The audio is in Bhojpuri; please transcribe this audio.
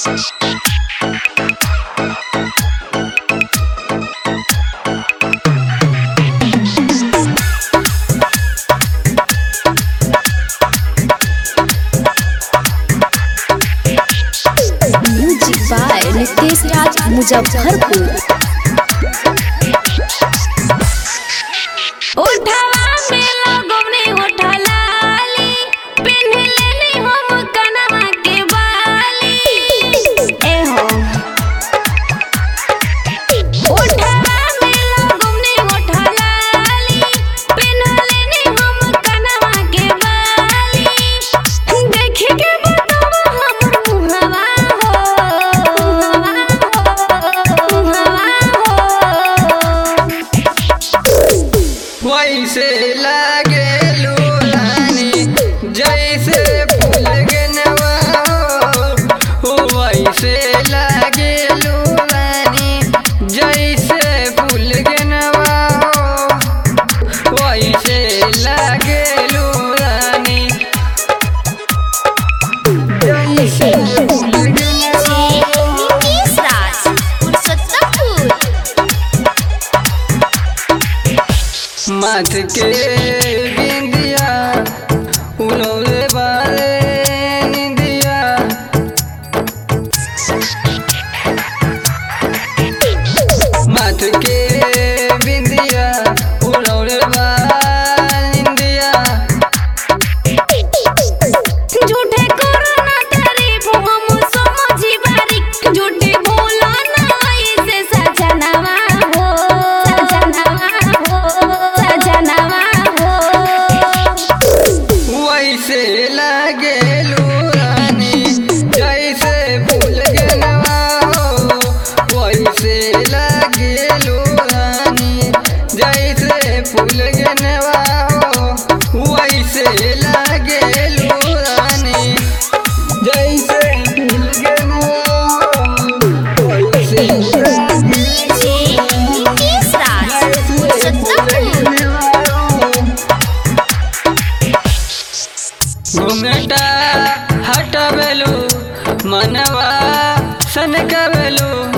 Music by Nitesh Raj Muzaffarpur. उठावा में लगौनी उठा लाली, पिन्ह लेनी हम कनवा के बाली। ए हो उठावा में लगौनी उठा लाली, पिन्ह लेनी हम कनवा के बाली। देखे के बतावा हमर मुहवा हो, वैसे लागे रानी जैसे फूल गेनवा हो, वैसे लागे रानी जैसे फूल गेनवा हो, वैसे लागे रानी जैसे फूल गेनवा। नितेश राज मुजफ्फरपुर। माथ के बिंदिया उड़ौले बारे निंदिया, माथ के बिंदिया उड़ौले बारे निंदिया। झूठे करो ना तारीफ हम समझी बारी, झूठे बोलो ना ऐसे सजनवा हो, सजनवा हो, सजनवा हो। वैसे लागे रानी जैसे फूल गेनवा हो, वैसे लागे रानी जैसे फूल गेनवा हो, वैसे लागे रानी जैसे फूल गेनवा हो, वैसे लागे नितेश राज मुजफ्फरपुर। घुमटा हटबेलू मनवा सनकबेलू,